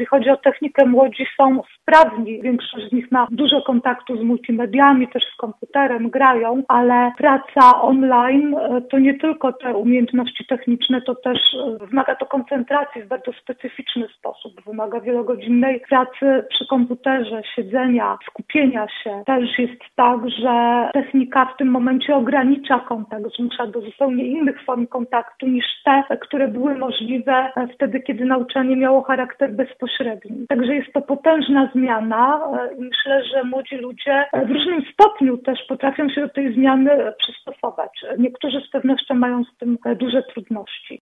chodzi o technikę, młodzi są sprawni. Większość z nich ma dużo kontaktu z multimediami, też z komputerem, grają, ale praca online to nie tylko te umiejętności techniczne, to też wymaga to koncentracji w bardzo specyficzny sposób. Wymaga wielogodzinnej pracy przy komputerze, siedzenia, skupienia się. Też jest tak, że technika w tym momencie ogranicza kontakt, zmusza do zupełnie innych form kontaktu niż te, które były możliwe wtedy, kiedy nauczanie miało charakter bezpośredni. Także jest to potężna zmiana i myślę, że młodzi ludzie w różnym stopniu też potrafią się do tej zmiany przystosować. Niektórzy z pewnością mają z tym duże trudności.